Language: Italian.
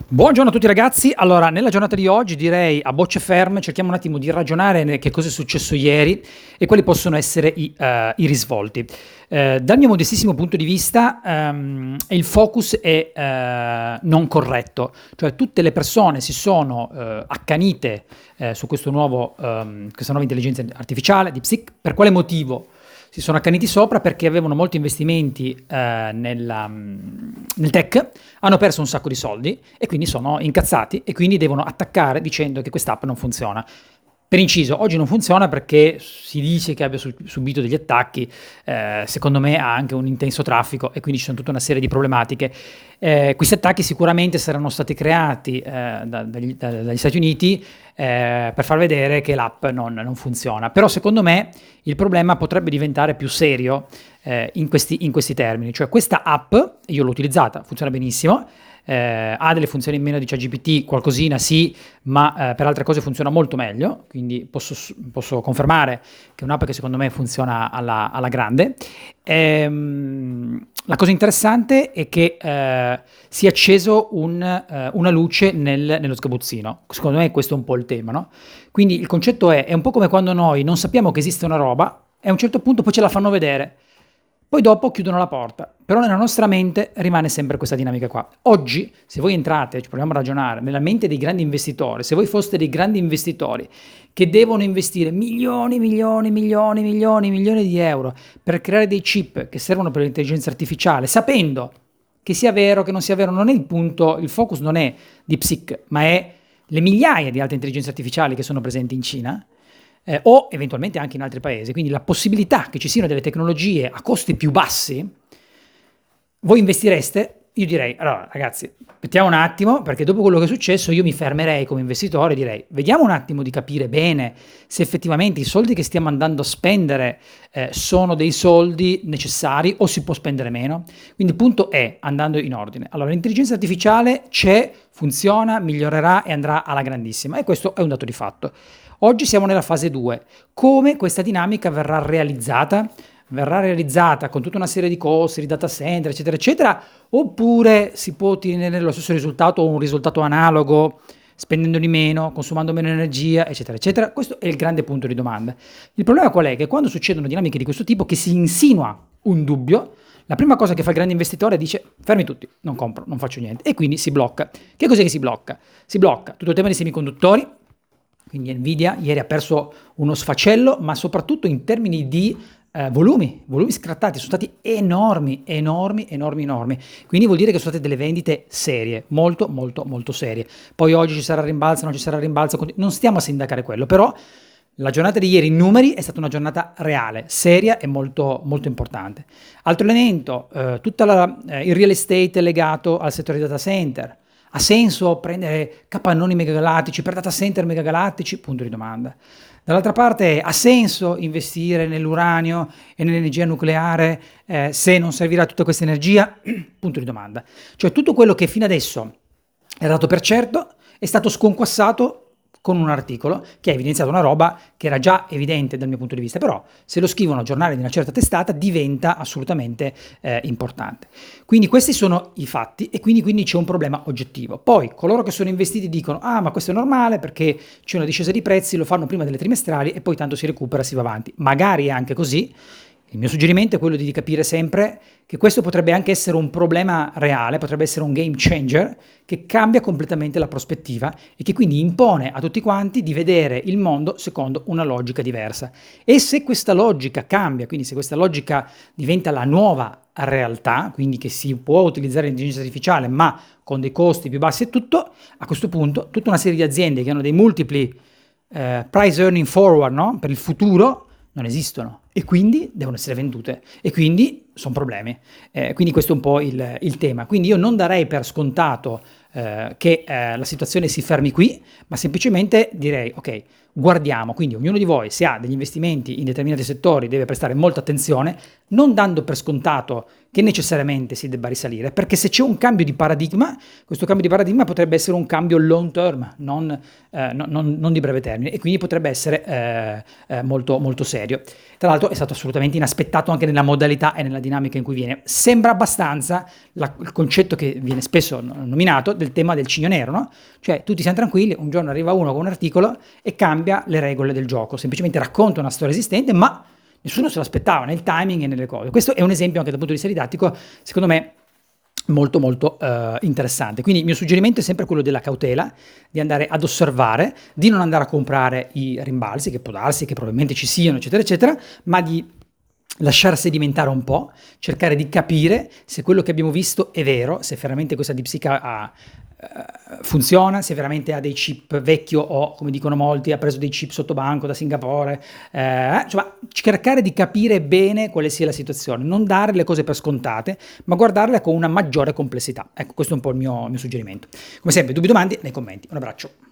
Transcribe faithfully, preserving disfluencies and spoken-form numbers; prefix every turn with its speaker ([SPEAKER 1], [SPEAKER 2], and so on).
[SPEAKER 1] Buongiorno a tutti ragazzi, allora nella giornata di oggi direi a bocce ferme cerchiamo un attimo di ragionare ne- che cosa è successo ieri e quali possono essere i, eh, i risvolti. Eh, dal mio modestissimo punto di vista ehm, il focus è eh, non corretto, cioè tutte le persone si sono eh, accanite eh, su questo nuovo, ehm, questa nuova intelligenza artificiale, DeepSeek. Per quale motivo? Si sono accaniti sopra perché avevano molti investimenti eh, nella, mm, nel tech, hanno perso un sacco di soldi e quindi sono incazzati e quindi devono attaccare dicendo che quest'app non funziona. Per inciso, oggi non funziona perché si dice che abbia su- subito degli attacchi, eh, secondo me ha anche un intenso traffico e quindi ci sono tutta una serie di problematiche. Eh, questi attacchi sicuramente saranno stati creati eh, da- dagli, da- dagli Stati Uniti eh, per far vedere che l'app non, non funziona, però secondo me il problema potrebbe diventare più serio eh, in questi, in questi termini, cioè questa app, io l'ho utilizzata, funziona benissimo, eh, ha delle funzioni in meno di ChatGPT, qualcosina sì, ma eh, per altre cose funziona molto meglio, quindi posso, posso confermare che è un'app che secondo me funziona alla, alla grande. Ehm, la cosa interessante è che eh, si è acceso un, eh, una luce nel- nello sgabuzzino, secondo me questo è un po' il tema, no? Quindi il concetto è, è un po' come quando noi non sappiamo che esiste una roba e a un certo punto poi ce la fanno vedere. Poi dopo chiudono la porta, però nella nostra mente rimane sempre questa dinamica qua. Oggi, se voi entrate, ci proviamo a ragionare, nella mente dei grandi investitori, se voi foste dei grandi investitori che devono investire milioni, milioni, milioni, milioni, milioni di euro per creare dei chip che servono per l'intelligenza artificiale, sapendo che sia vero, che non sia vero, non è il punto, il focus non è DeepSeek, ma è le migliaia di altre intelligenze artificiali che sono presenti in Cina, eh, o eventualmente anche in altri paesi, quindi la possibilità che ci siano delle tecnologie a costi più bassi, voi investireste? Io direi, allora ragazzi, aspettiamo un attimo, perché dopo quello che è successo io mi fermerei come investitore e direi, vediamo un attimo di capire bene se effettivamente i soldi che stiamo andando a spendere eh, sono dei soldi necessari o si può spendere meno. Quindi il punto è, andando in ordine, allora l'intelligenza artificiale c'è, funziona, migliorerà e andrà alla grandissima e questo è un dato di fatto. Oggi siamo nella fase due. Come questa dinamica verrà realizzata? Verrà realizzata con tutta una serie di costi, di data center, eccetera, eccetera, oppure si può ottenere lo stesso risultato o un risultato analogo spendendo di meno, consumando meno energia, eccetera, eccetera. Questo è il grande punto di domanda. Il problema qual è? Che quando succedono dinamiche di questo tipo, che si insinua un dubbio, la prima cosa che fa il grande investitore dice fermi tutti, non compro, non faccio niente e quindi si blocca. Che cos'è che si blocca? Si blocca tutto il tema dei semiconduttori, quindi Nvidia ieri ha perso uno sfacello, ma soprattutto in termini di eh, volumi, volumi scattati, sono stati enormi, enormi, enormi, enormi. Quindi vuol dire che sono state delle vendite serie, molto, molto, molto serie. Poi oggi ci sarà rimbalzo, non ci sarà rimbalzo, non stiamo a sindacare quello, però la giornata di ieri in numeri è stata una giornata reale, seria e molto, molto importante. Altro elemento, eh, tutto eh, il real estate legato al settore dei data center. Ha senso prendere capannoni megagalattici per data center megagalattici? Punto di domanda. Dall'altra parte, ha senso investire nell'uranio e nell'energia nucleare eh, se non servirà tutta questa energia? Punto di domanda. Cioè tutto quello che fino adesso era dato per certo è stato sconquassato con un articolo che ha evidenziato una roba che era già evidente dal mio punto di vista, però se lo scrivono giornali di una certa testata diventa assolutamente eh, importante. Quindi questi sono i fatti e quindi, quindi c'è un problema oggettivo. Poi coloro che sono investiti dicono ah ma questo è normale perché c'è una discesa di prezzi, lo fanno prima delle trimestrali e poi tanto si recupera, si va avanti. Magari è anche così. Il mio suggerimento è quello di capire sempre che questo potrebbe anche essere un problema reale, potrebbe essere un game changer che cambia completamente la prospettiva e che quindi impone a tutti quanti di vedere il mondo secondo una logica diversa. E se questa logica cambia, quindi se questa logica diventa la nuova realtà, quindi che si può utilizzare l'intelligenza artificiale ma con dei costi più bassi e tutto, a questo punto tutta una serie di aziende che hanno dei multipli eh, price earning forward, no? Per il futuro non esistono e quindi devono essere vendute e quindi sono problemi. Eh, quindi questo è un po' il, il tema. Quindi io non darei per scontato eh, che eh, la situazione si fermi qui, ma semplicemente direi ok, guardiamo, quindi ognuno di voi se ha degli investimenti in determinati settori deve prestare molta attenzione, non dando per scontato che necessariamente si debba risalire, perché se c'è un cambio di paradigma, questo cambio di paradigma potrebbe essere un cambio long term, non, eh, non, non, non di breve termine, e quindi potrebbe essere eh, eh, molto, molto serio. Tra l'altro è stato assolutamente inaspettato anche nella modalità e nella dinamica in cui viene. Sembra abbastanza la, il concetto che viene spesso nominato del tema del cigno nero, no? Cioè tutti siamo tranquilli, un giorno arriva uno con un articolo e cambia le regole del gioco, semplicemente racconta una storia esistente, ma nessuno se l'aspettava nel timing e nelle cose. Questo è un esempio anche dal punto di vista didattico, secondo me, molto molto uh, interessante. Quindi il mio suggerimento è sempre quello della cautela, di andare ad osservare, di non andare a comprare i rimbalzi, che può darsi che probabilmente ci siano, eccetera, eccetera, ma di lasciar sedimentare un po', cercare di capire se quello che abbiamo visto è vero, se veramente questa DeepSeek ha, uh, funziona, se veramente ha dei chip vecchio o, come dicono molti, ha preso dei chip sotto banco da Singapore, eh, insomma, cercare di capire bene quale sia la situazione, non dare le cose per scontate, ma guardarle con una maggiore complessità. Ecco, questo è un po' il mio, il mio suggerimento. Come sempre, dubbi, domande nei commenti. Un abbraccio.